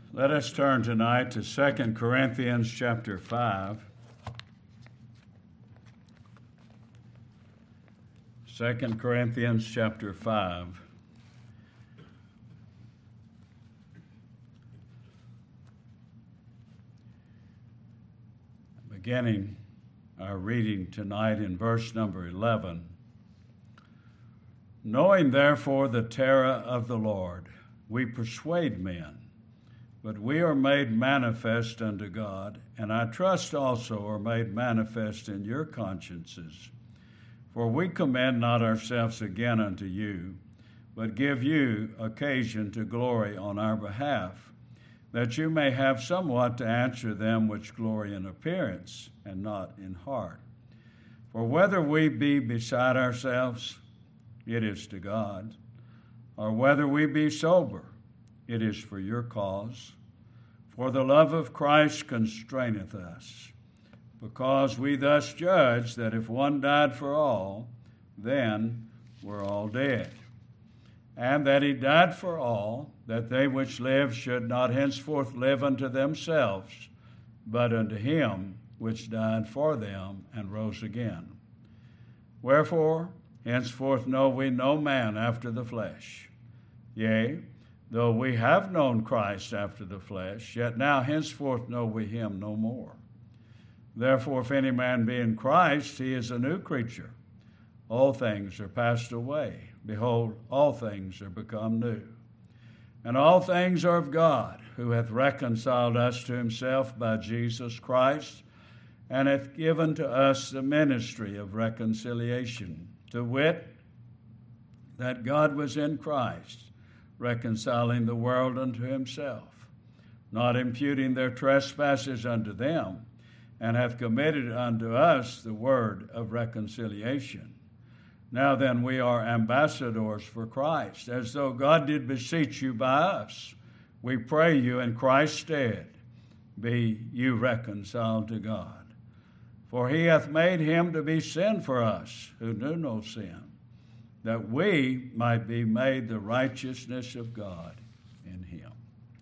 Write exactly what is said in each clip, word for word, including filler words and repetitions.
Let us turn tonight to Second Corinthians chapter five. Second Corinthians chapter five. Beginning our reading tonight in verse number eleven. Knowing therefore the terror of the Lord, we persuade men, but we are made manifest unto God, and I trust also are made manifest in your consciences. For we commend not ourselves again unto you, but give you occasion to glory on our behalf, that you may have somewhat to answer them which glory in appearance, and not in heart. For whether we be beside ourselves, it is to God, or whether we be sober, it is for your cause. For the love of Christ constraineth us, because we thus judge that if one died for all, then we're all dead. And that he died for all, that they which live should not henceforth live unto themselves, but unto him which died for them and rose again. Wherefore, henceforth know we no man after the flesh. Yea, though we have known Christ after the flesh, yet now henceforth know we him no more. Therefore, if any man be in Christ, he is a new creature. All things are passed away. Behold, all things are become new. And all things are of God, who hath reconciled us to himself by Jesus Christ, and hath given to us the ministry of reconciliation, to wit, that God was in Christ, reconciling the world unto himself, not imputing their trespasses unto them, and hath committed unto us the word of reconciliation. Now then, we are ambassadors for Christ, as though God did beseech you by us. We pray you in Christ's stead, be you reconciled to God. For he hath made him to be sin for us, who knew no sin, that we might be made the righteousness of God in him.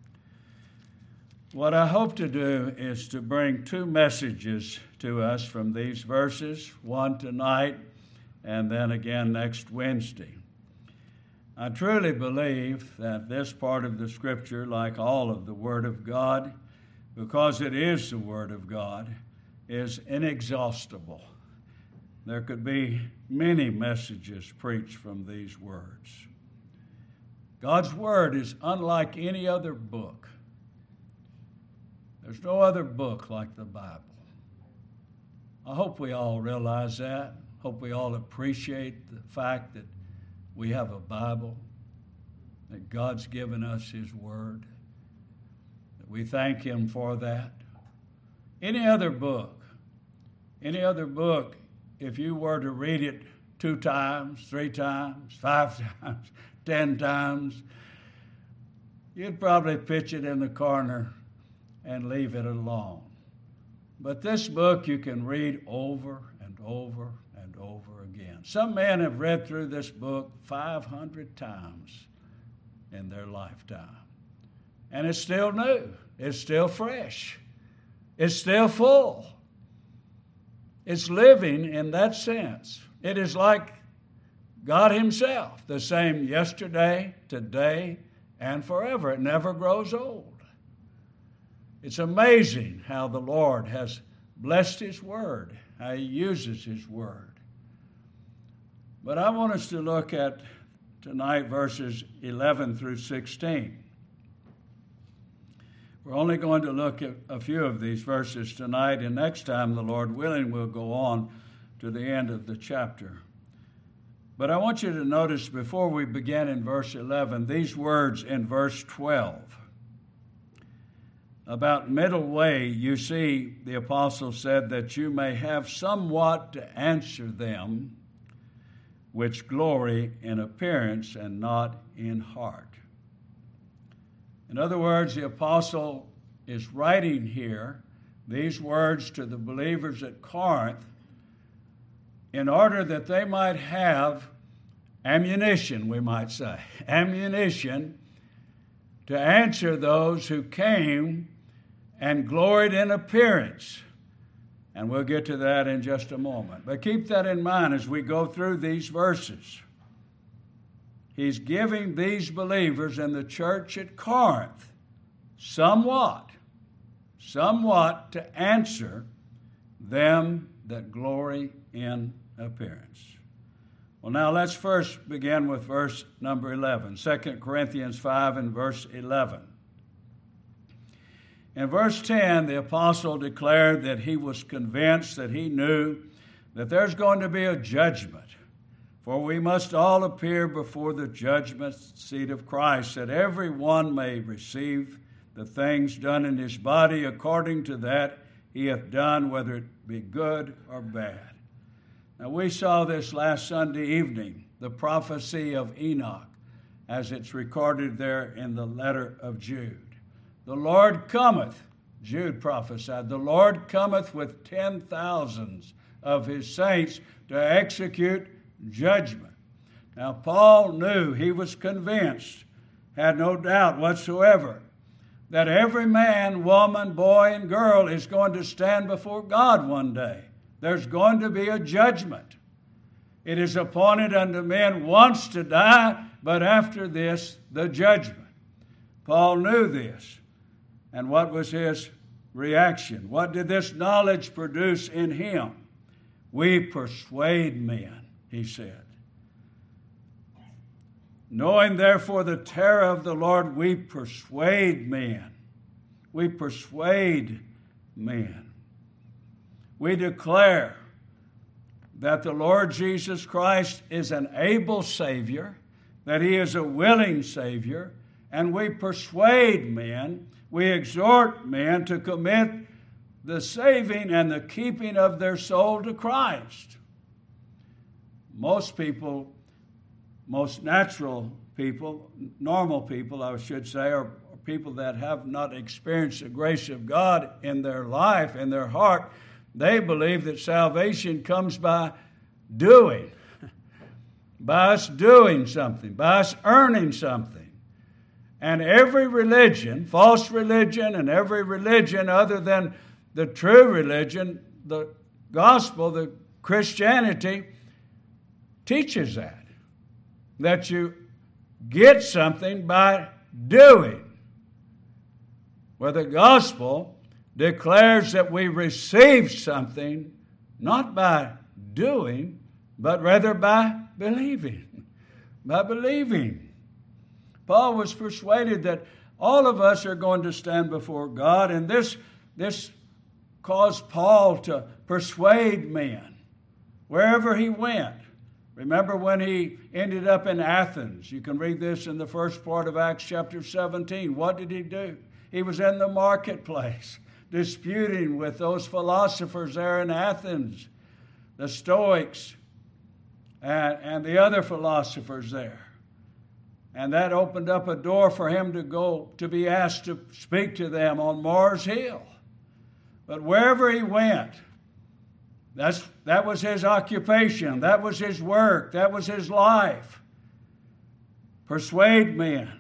What I hope to do is to bring two messages to us from these verses, one tonight and then again next Wednesday. I truly believe that this part of the Scripture, like all of the Word of God, because it is the Word of God, is inexhaustible. There could be many messages preached from these words. God's Word is unlike any other book. There's no other book like the Bible. I hope we all realize that. Hope we all appreciate the fact that we have a Bible, that God's given us His Word, that we thank Him for that. Any other book, any other book, if you were to read it two times, three times, five times, ten times, you'd probably pitch it in the corner and leave it alone. But this book you can read over and over and over again. Some men have read through this book five hundred times in their lifetime. And it's still new. It's still fresh. It's still full. It's living in that sense. It is like God Himself, the same yesterday, today, and forever. It never grows old. It's amazing how the Lord has blessed His Word, how He uses His Word. But I want us to look at tonight verses eleven through sixteen. We're only going to look at a few of these verses tonight, and next time, the Lord willing, we'll go on to the end of the chapter. But I want you to notice before we begin in verse eleven, these words in verse twelve. About middle way, you see, the apostle said that you may have somewhat to answer them which glory in appearance and not in heart. In other words, the apostle is writing here these words to the believers at Corinth in order that they might have ammunition, we might say, ammunition to answer those who came and gloried in appearance. And we'll get to that in just a moment. But keep that in mind as we go through these verses. He's giving these believers in the church at Corinth somewhat, somewhat to answer them that glory in appearance. Well, now let's first begin with verse number eleven, Second Corinthians five and verse eleven. In verse ten, the apostle declared that he was convinced, that he knew that there's going to be a judgment. For we must all appear before the judgment seat of Christ, that every one may receive the things done in his body according to that he hath done, whether it be good or bad. Now, we saw this last Sunday evening, the prophecy of Enoch, as it's recorded there in the letter of Jude. The Lord cometh, Jude prophesied, the Lord cometh with ten thousands of his saints to execute judgment. Now, Paul knew, he was convinced, had no doubt whatsoever, that every man, woman, boy, and girl is going to stand before God one day. There's going to be a judgment. It is appointed unto men once to die, but after this, the judgment. Paul knew this. And what was his reaction? What did this knowledge produce in him? We persuade men, he said. Knowing therefore the terror of the Lord, we persuade men. We persuade men. We declare that the Lord Jesus Christ is an able Savior, that he is a willing Savior, and we persuade men, we exhort men to commit the saving and the keeping of their soul to Christ. Most people, most natural people, normal people, I should say, are people that have not experienced the grace of God in their life, in their heart. They believe that salvation comes by doing, by us doing something, by us earning something. And every religion, false religion, and every religion other than the true religion, the gospel, the Christianity, teaches that. That you get something by doing. Where the gospel declares that we receive something not by doing, but rather by believing. By believing. Paul was persuaded that all of us are going to stand before God, and this, this caused Paul to persuade men wherever he went. Remember when he ended up in Athens? You can read this in the first part of Acts chapter seventeen. What did he do? He was in the marketplace, disputing with those philosophers there in Athens, the Stoics and, and the other philosophers there. And that opened up a door for him to go, to be asked to speak to them on Mars Hill. But wherever he went, that's, that was his occupation, that was his work, that was his life. Persuade men.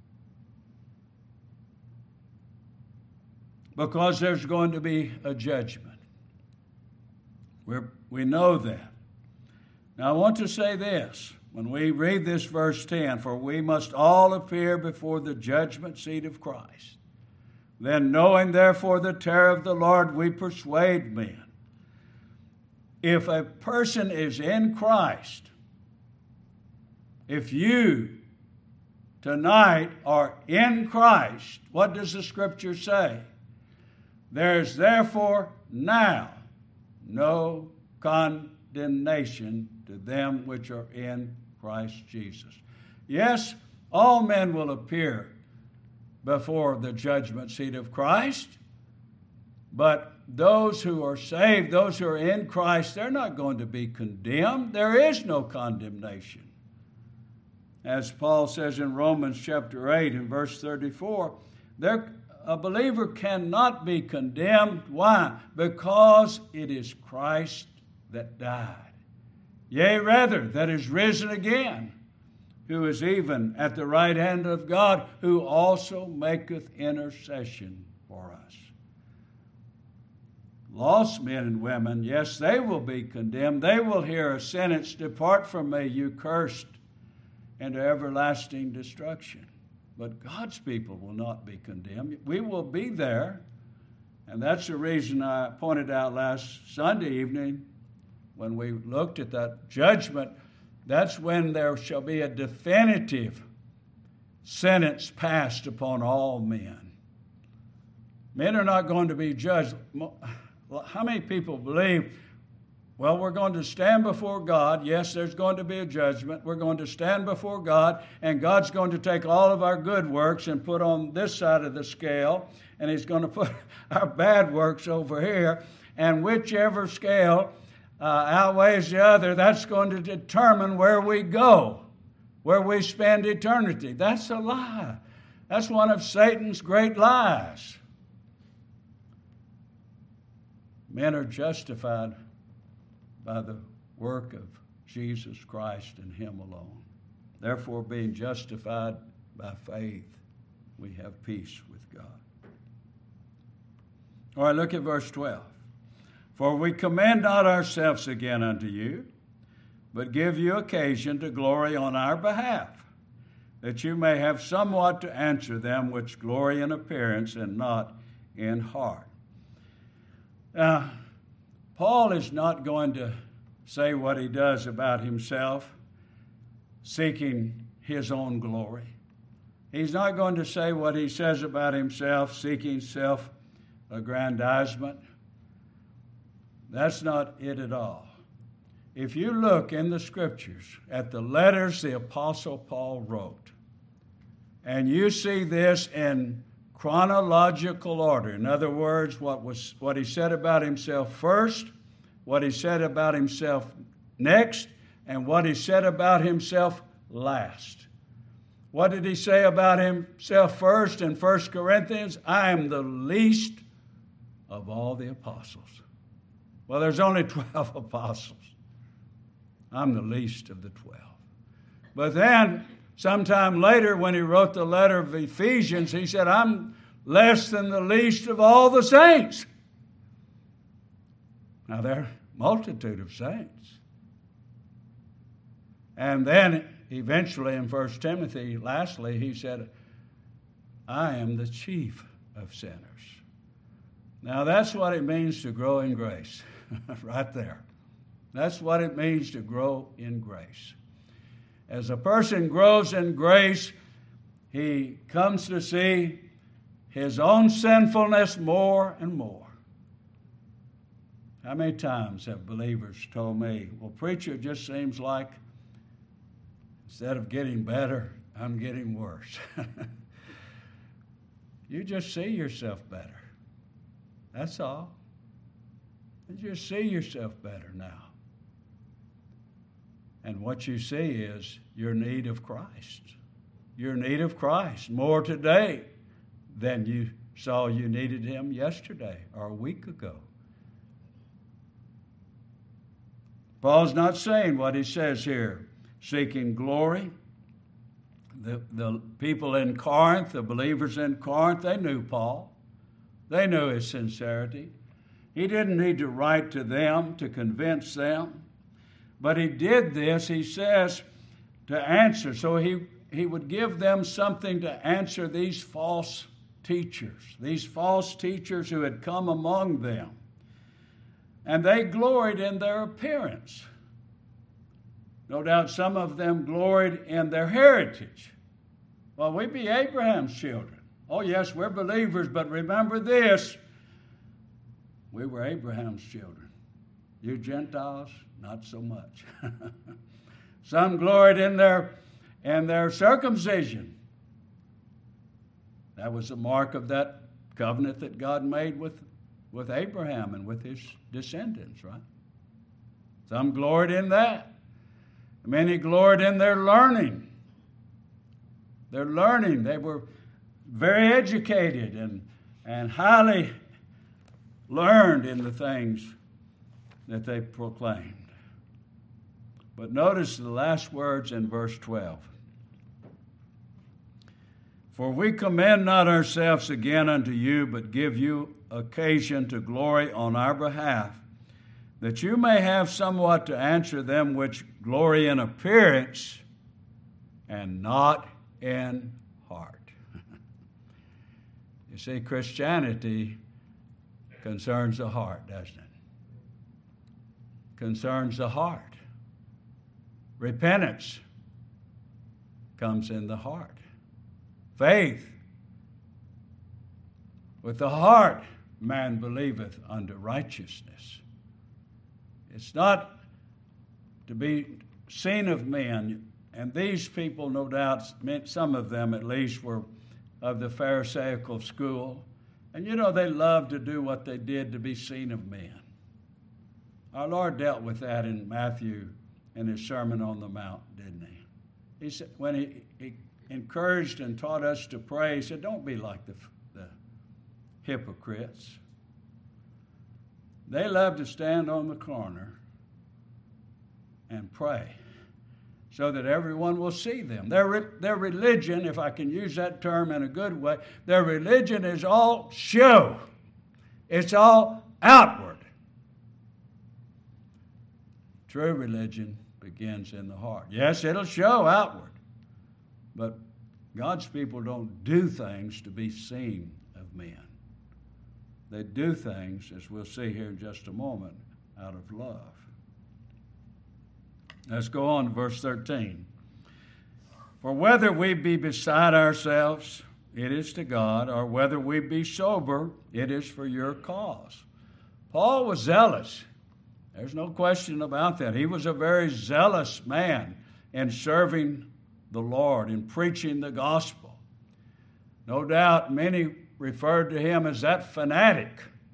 Because there's going to be a judgment. We're, we know that. Now I want to say this. When we read this verse ten, for we must all appear before the judgment seat of Christ. Then knowing therefore the terror of the Lord, we persuade men. If a person is in Christ, if you tonight are in Christ, what does the Scripture say? There is therefore now no condemnation to them which are in Christ Jesus. Yes, all men will appear before the judgment seat of Christ, but those who are saved, those who are in Christ, they're not going to be condemned. There is no condemnation. As Paul says in Romans chapter eight and verse thirty-four, there a believer cannot be condemned. Why? Because it is Christ that died. Yea, rather, that is risen again. who is even at the right hand of God, who also maketh intercession for us. Lost men and women, yes, they will be condemned. They will hear a sentence, "Depart from me, you cursed, into everlasting destruction." But God's people will not be condemned. We will be there. And that's the reason I pointed out last Sunday evening when we looked at that judgment. That's when there shall be a definitive sentence passed upon all men. Men are not going to be judged. How many people believe, well, we're going to stand before God. Yes, there's going to be a judgment. We're going to stand before God, and God's going to take all of our good works and put on this side of the scale, and He's going to put our bad works over here, and whichever scale uh, outweighs the other, that's going to determine where we go, where we spend eternity. That's a lie. That's one of Satan's great lies. Men are justified by the work of Jesus Christ and Him alone. Therefore, being justified by faith, we have peace with God. All right, look at verse twelve. "For we commend not ourselves again unto you, but give you occasion to glory on our behalf, that you may have somewhat to answer them which glory in appearance and not in heart." Now, Paul is not going to say what he does about himself, seeking his own glory. He's not going to say what he says about himself, seeking self-aggrandizement. That's not it at all. If you look in the Scriptures at the letters the Apostle Paul wrote, and you see this in chronological order. In other words, what was what he said about himself first, what he said about himself next, and what he said about himself last. What did he say about himself first in First Corinthians? "I am the least of all the apostles." Well, there's only twelve apostles. I'm the least of the twelve. But then, sometime later, when he wrote the letter of Ephesians, he said, "I'm less than the least of all the saints." Now, there are a multitude of saints. And then, eventually, in First Timothy, lastly, he said, "I am the chief of sinners." Now, that's what it means to grow in grace, right there. That's what it means to grow in grace. As a person grows in grace, he comes to see his own sinfulness more and more. How many times have believers told me, "Well, preacher, it just seems like instead of getting better, I'm getting worse." You just see yourself better. That's all. You just see yourself better now. And what you see is your need of Christ. Your need of Christ more today than you saw you needed Him yesterday or a week ago. Paul's not saying what he says here, seeking glory. The, the people in Corinth, the believers in Corinth, they knew Paul. They knew his sincerity. He didn't need to write to them to convince them. But he did this, he says, to answer. So he, he would give them something to answer these false teachers, these false teachers who had come among them. And they gloried in their appearance. No doubt some of them gloried in their heritage. Well, we be Abraham's children. Oh, yes, we're believers, but remember this. We were Abraham's children. You Gentiles, not so much. Some gloried in their, in their circumcision. That was the mark of that covenant that God made with, with Abraham and with his descendants, right? Some gloried in that. Many gloried in their learning. Their learning. They were very educated and, and highly learned in the things that they proclaimed. But notice the last words in verse twelve. For we commend not ourselves again unto you, but give you occasion to glory on our behalf, that you may have somewhat to answer them which glory in appearance and not in heart. You see, Christianity concerns the heart, doesn't it? Concerns the heart. Repentance comes in the heart. Faith. With the heart man believeth unto righteousness. It's not to be seen of men. And these people, no doubt, some of them at least, were of the Pharisaical school. And you know, they loved to do what they did to be seen of men. Our Lord dealt with that in Matthew in his Sermon on the Mount, didn't he? He said, when he, he encouraged and taught us to pray, he said, don't be like the, the hypocrites. They love to stand on the corner and pray so that everyone will see them. Their, their religion, if I can use that term in a good way, their religion is all show. It's all outward. True religion begins in the heart. Yes, it'll show outward, but God's people don't do things to be seen of men. They do things, as we'll see here in just a moment, out of love. Let's go on to verse thirteen. For whether we be beside ourselves, it is to God, or whether we be sober, it is for your cause. Paul was zealous. There's no question about that. He was a very zealous man in serving the Lord, in preaching the gospel. No doubt many referred to him as that fanatic,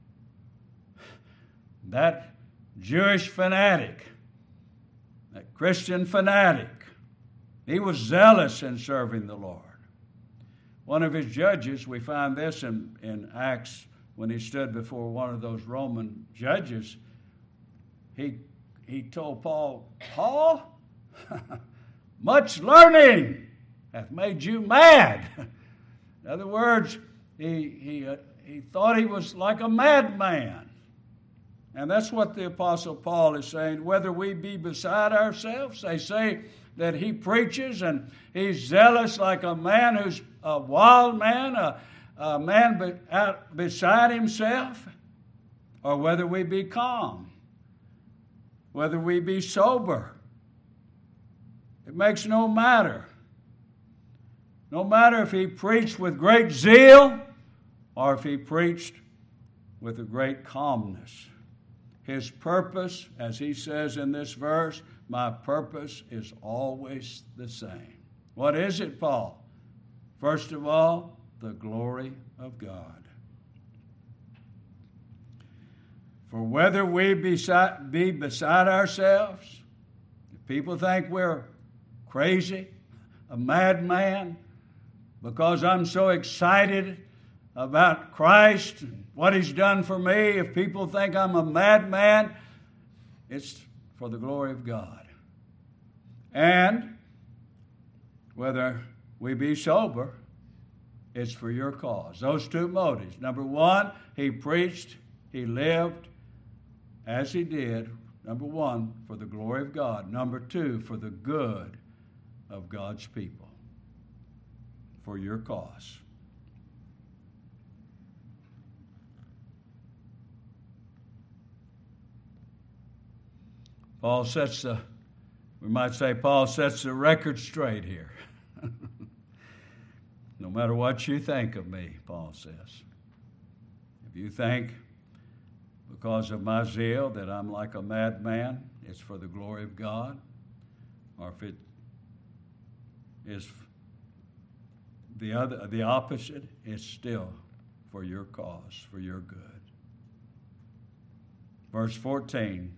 that Jewish fanatic, that Christian fanatic. He was zealous in serving the Lord. One of his judges, we find this in, in Acts, when he stood before one of those Roman judges, he, he told Paul, Paul, much learning hath made you mad. In other words, he, he, uh, he thought he was like a madman. And that's what the Apostle Paul is saying. Whether we be beside ourselves, they say that he preaches and he's zealous like a man who's a wild man, a, a man be, out beside himself, or whether we be calm, whether we be sober. It makes no matter. No matter if he preached with great zeal or if he preached with a great calmness. His purpose, as he says in this verse, my purpose is always the same. What is it, Paul? First of all, the glory of God. For whether we be beside, be beside ourselves, if people think we're crazy, a madman, because I'm so excited about Christ and what he's done for me, if people think I'm a madman, it's for the glory of God. And whether we be sober, it's for your cause. Those two motives. Number one, he preached, he lived as he did. Number one, for the glory of God. Number two, for the good of God's people. For your cause. Paul sets the, we might say Paul sets the record straight here. No matter what you think of me, Paul says. If you think because of my zeal that I'm like a madman, it's for the glory of God. Or if it is the other, the opposite, it's still for your cause, for your good. Verse fourteen.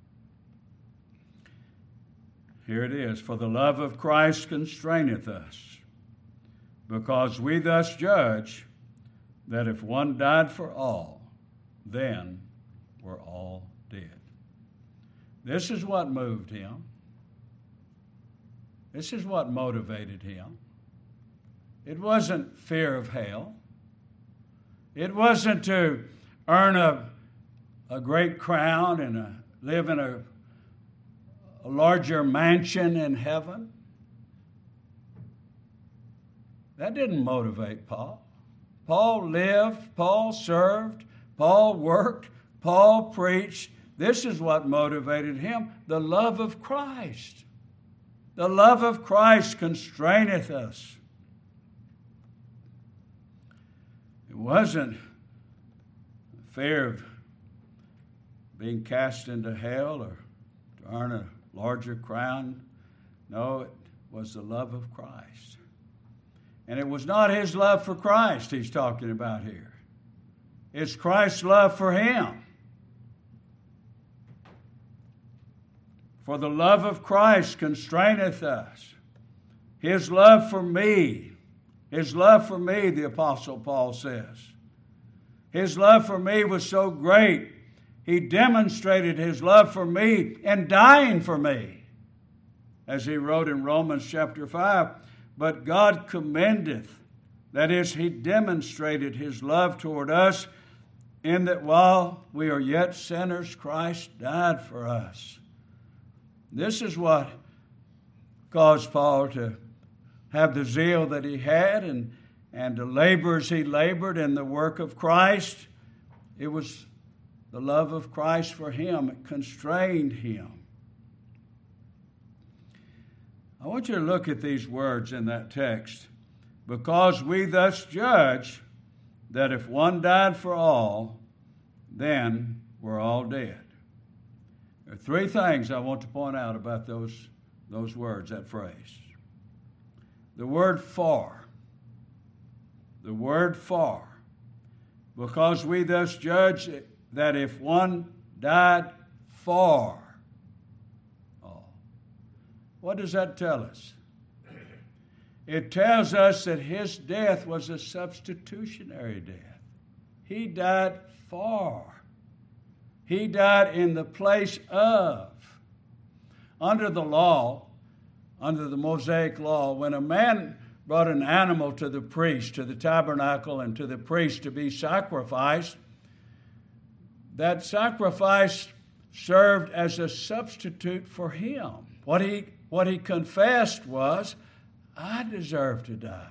Here it is. For the love of Christ constraineth us, because we thus judge that if one died for all, then we're all dead. This is what moved him. This is what motivated him. It wasn't fear of hell. It wasn't to earn a, a great crown and a, live in a, a larger mansion in heaven. That didn't motivate Paul. Paul lived, Paul served, Paul worked, Paul preached. This is what motivated him, the love of Christ. The love of Christ constraineth us. It wasn't fear of being cast into hell or to earn a larger crown. No, it was the love of Christ. And it was not his love for Christ he's talking about here. It's Christ's love for him. For the love of Christ constraineth us. His love for me. His love for me, the Apostle Paul says. His love for me was so great, he demonstrated his love for me in dying for me. As he wrote in Romans chapter five, but God commendeth, that is, he demonstrated his love toward us, in that while we are yet sinners, Christ died for us. This is what caused Paul to have the zeal that he had and, and the labors he labored in the work of Christ. It was the love of Christ for him. It constrained him. I want you to look at these words in that text. Because we thus judge that if one died for all, then we're all dead. There are three things I want to point out about those, those words, that phrase. The word for. The word for. Because we thus judge that if one died for all. What does that tell us? It tells us that his death was a substitutionary death. He died for. He died in the place of. Under the law, under the Mosaic law, when a man brought an animal to the priest, to the tabernacle, and to the priest to be sacrificed, that sacrifice served as a substitute for him. What he, what he confessed was, I deserve to die.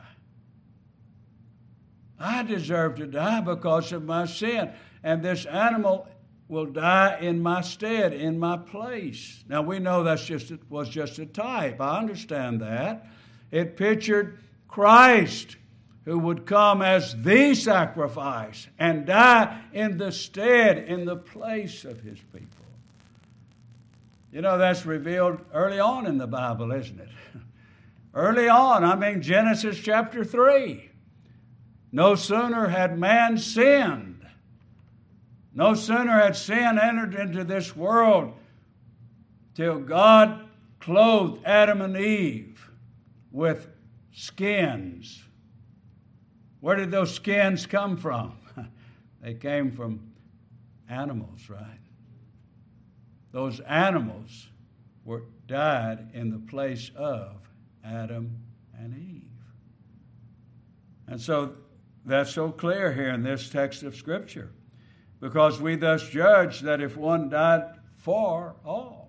I deserve to die because of my sin. And this animal will die in my stead, in my place. Now we know that's just was just a type. I understand that. It pictured Christ, who would come as the sacrifice and die in the stead, in the place of his people. You know, that's revealed early on in the Bible, isn't it? Early on, I mean Genesis chapter three. No sooner had man sinned, no sooner had sin entered into this world till God clothed Adam and Eve with skins. Where did those skins come from? They came from animals, right? Those animals were died in the place of Adam and Eve. And so that's so clear here in this text of Scripture. Because we thus judge that if one died for all.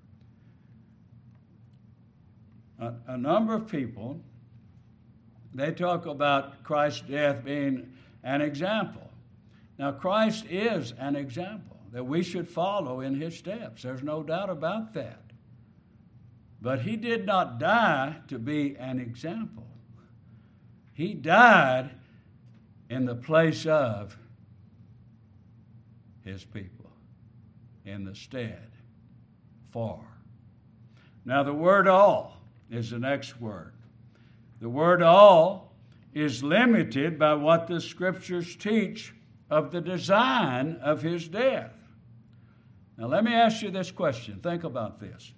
A, a number of people, they talk about Christ's death being an example. Now, Christ is an example that we should follow in his steps. There's no doubt about that. But he did not die to be an example. He died in the place of his people, in the stead, for. Now the word all is the next word. The word all is limited by what the Scriptures teach of the design of his death. Now let me ask you this question. Think about this.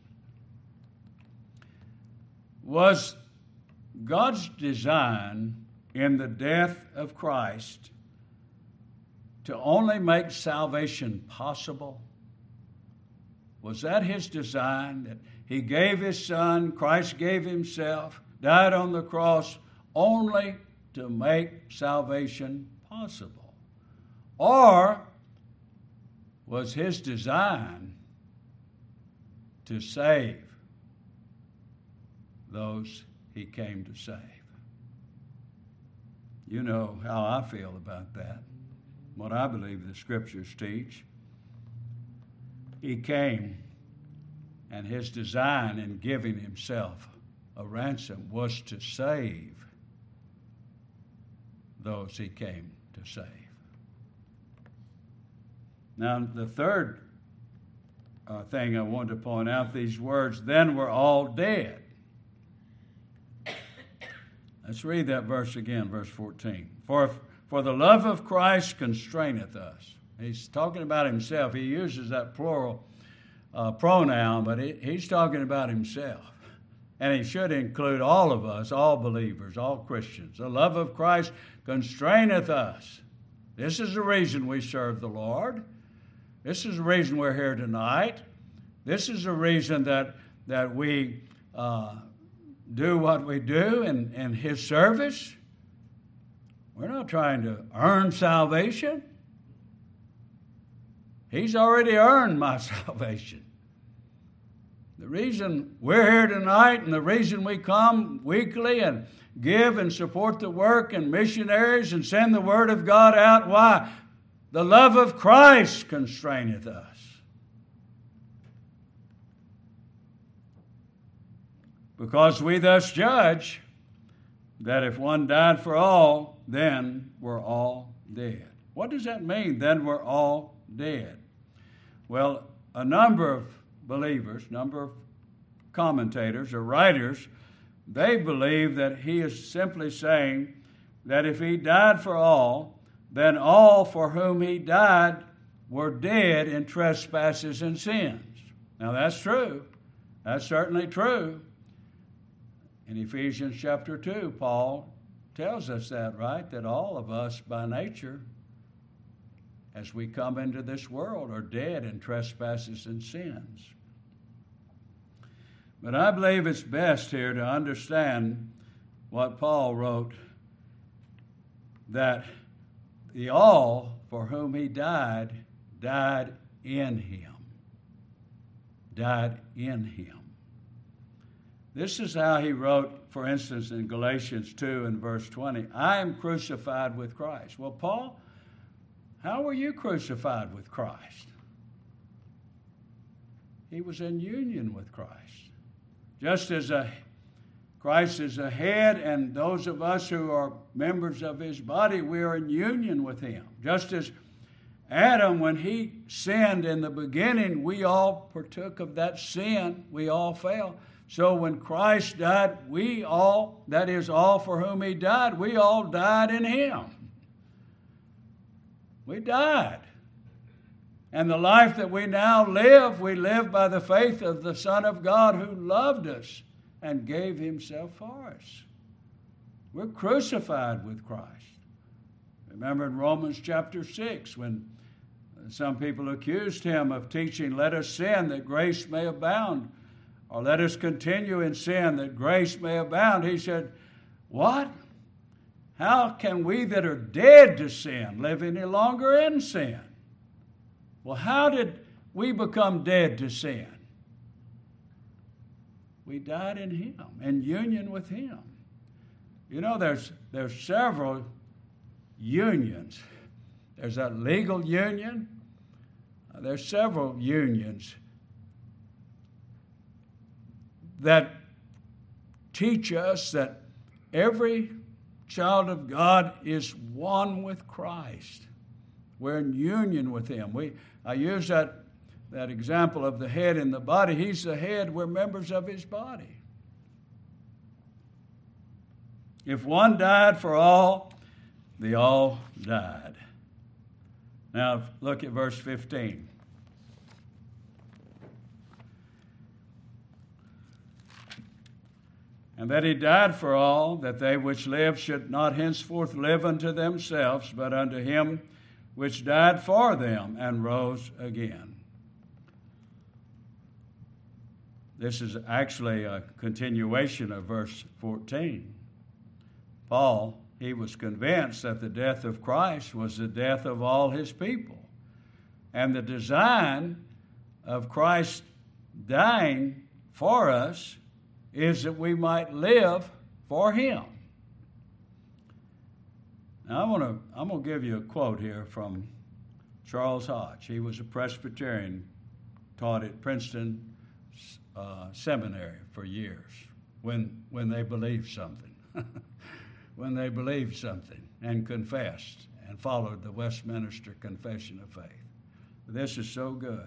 Was God's design in the death of Christ to only make salvation possible? Was that his design, that he gave his Son, Christ gave himself, died on the cross only to make salvation possible? Or was his design to save those he came to save? You know how I feel about that, what I believe the Scriptures teach. He came, and his design in giving himself a ransom was to save those he came to save. Now, the third uh, thing I want to point out, these words, then we're all dead. Let's read that verse again, verse fourteen. For, for the love of Christ constraineth us. He's talking about himself. He uses that plural uh, pronoun, but he, he's talking about himself. And he should include all of us, all believers, all Christians. The love of Christ constraineth us. This is the reason we serve the Lord. This is the reason we're here tonight. This is the reason that, that we uh, do what we do in, in his service. We're not trying to earn salvation. He's already earned my salvation. The reason we're here tonight and the reason we come weekly and give and support the work and missionaries and send the Word of God out, why? The love of Christ constraineth us. Because we thus judge that if one died for all, then we're all dead. What does that mean, then we're all dead? Well, a number of believers, number of commentators or writers, they believe that he is simply saying that if he died for all, then all for whom he died were dead in trespasses and sins. Now that's true. That's certainly true. In Ephesians chapter two, Paul tells us that, right? That all of us by nature, as we come into this world, are dead in trespasses and sins. But I believe it's best here to understand what Paul wrote, that the all for whom he died, died in him. Died in him. This is how he wrote, for instance, in Galatians two and verse twenty, I am crucified with Christ. Well, Paul, how were you crucified with Christ? He was in union with Christ. Just as a, Christ is a head, and those of us who are members of his body, we are in union with him. Just as Adam, when he sinned in the beginning, we all partook of that sin. We all fell. So when Christ died, we all, that is all for whom he died, we all died in him. We died. And the life that we now live, we live by the faith of the Son of God who loved us and gave himself for us. We're crucified with Christ. Remember in Romans chapter six, when some people accused him of teaching, let us sin that grace may abound, or let us continue in sin that grace may abound. He said, what? How can we that are dead to sin live any longer in sin? Well, how did we become dead to sin? We died in him, in union with him. You know, there's, there's several unions. There's that legal union. There's several unions that teach us that every child of God is one with Christ. We're in union with him. We, I use that, that example of the head in the body. He's the head. We're members of his body. If one died for all, they all died. Now look at verse fifteen. And that he died for all, that they which live should not henceforth live unto themselves, but unto him which died for them and rose again. This is actually a continuation of verse fourteen. Paul, he was convinced that the death of Christ was the death of all his people. And the design of Christ dying for us is that we might live for him. Now, I want to, I'm going to give you a quote here from Charles Hodge. He was a Presbyterian, taught at Princeton uh, Seminary for years when, when they believed something, when they believed something and confessed and followed the Westminster Confession of Faith. This is so good.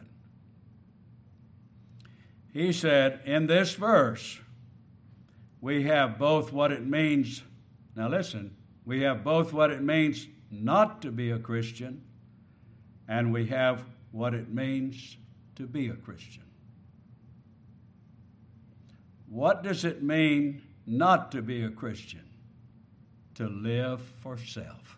He said, in this verse, we have both what it means, now listen, we have both what it means not to be a Christian, and we have what it means to be a Christian. What does it mean not to be a Christian? To live for self.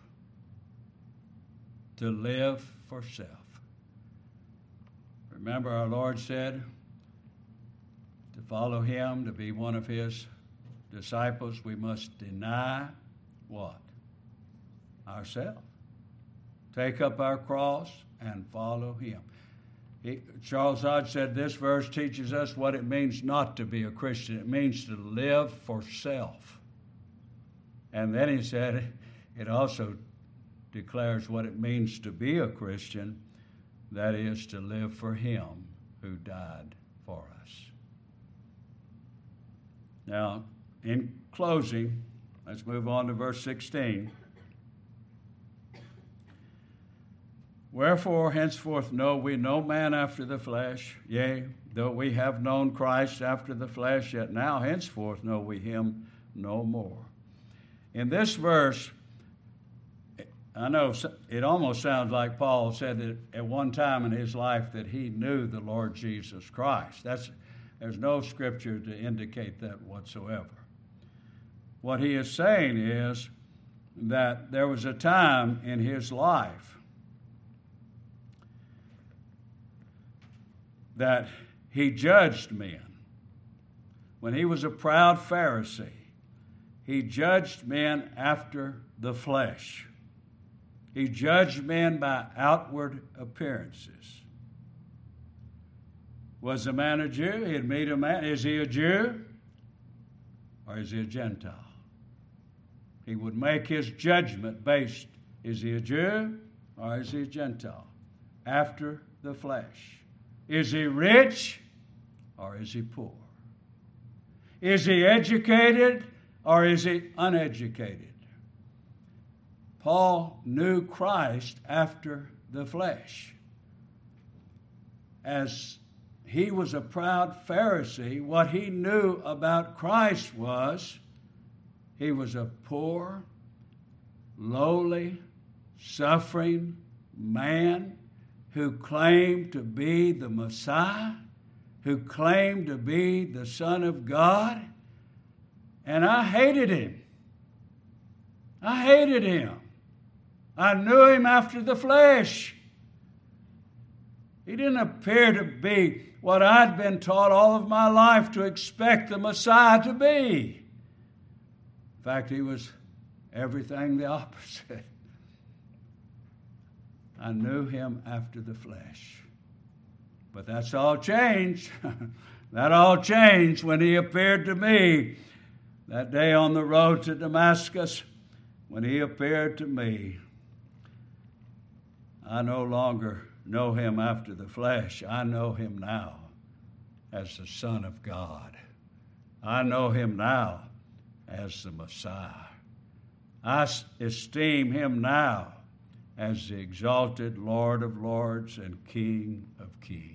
To live for self. Remember, our Lord said, to follow him, to be one of his disciples, we must deny what? Ourselves. Take up our cross and follow him. He, Charles Hodge said this verse teaches us what it means not to be a Christian. It means to live for self. And then he said it also declares what it means to be a Christian, that is, to live for him who died for us. Now, in closing, let's move on to verse sixteen. Wherefore, henceforth know we no man after the flesh. Yea, though we have known Christ after the flesh, yet now henceforth know we him no more. In this verse, I know it almost sounds like Paul said that at one time in his life that he knew the Lord Jesus Christ. That's, there's no scripture to indicate that whatsoever. What he is saying is that there was a time in his life that he judged men. When he was a proud Pharisee, he judged men after the flesh. He judged men by outward appearances. Was the man a Jew? He'd meet a man. Is he a Jew or is he a Gentile? He would make his judgment based, is he a Jew or is he a Gentile? After the flesh. Is he rich or is he poor? Is he educated or is he uneducated? Paul knew Christ after the flesh. As he was a proud Pharisee, what he knew about Christ was he was a poor, lowly, suffering man who claimed to be the Messiah, who claimed to be the Son of God, and I hated him. I hated him. I knew him after the flesh. He didn't appear to be what I'd been taught all of my life to expect the Messiah to be. In fact, he was everything the opposite. I knew him after the flesh. But that's all changed. That all changed when he appeared to me that day on the road to Damascus. When he appeared to me, I no longer know him after the flesh. I know him now as the Son of God. I know him now as the Messiah. I esteem him now as the exalted Lord of lords and King of kings.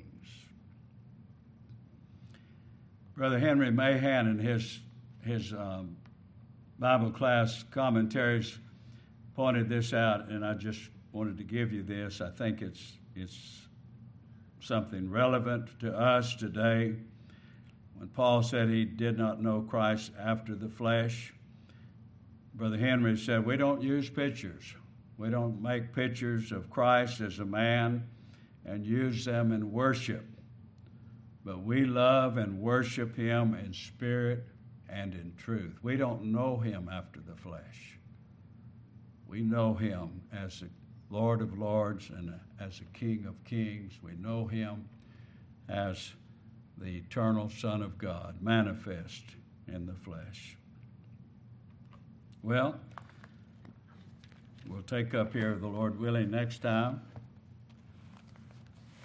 Brother Henry Mahan in his, his um, Bible class commentaries pointed this out, and I just wanted to give you this. I think it's, it's something relevant to us today. When Paul said he did not know Christ after the flesh, Brother Henry said, we don't use pictures. We don't make pictures of Christ as a man and use them in worship. But we love and worship him in spirit and in truth. We don't know him after the flesh. We know him as the Lord of lords and as the King of kings. We know him as the eternal Son of God, manifest in the flesh. Well, we'll take up here, the Lord willing, next time.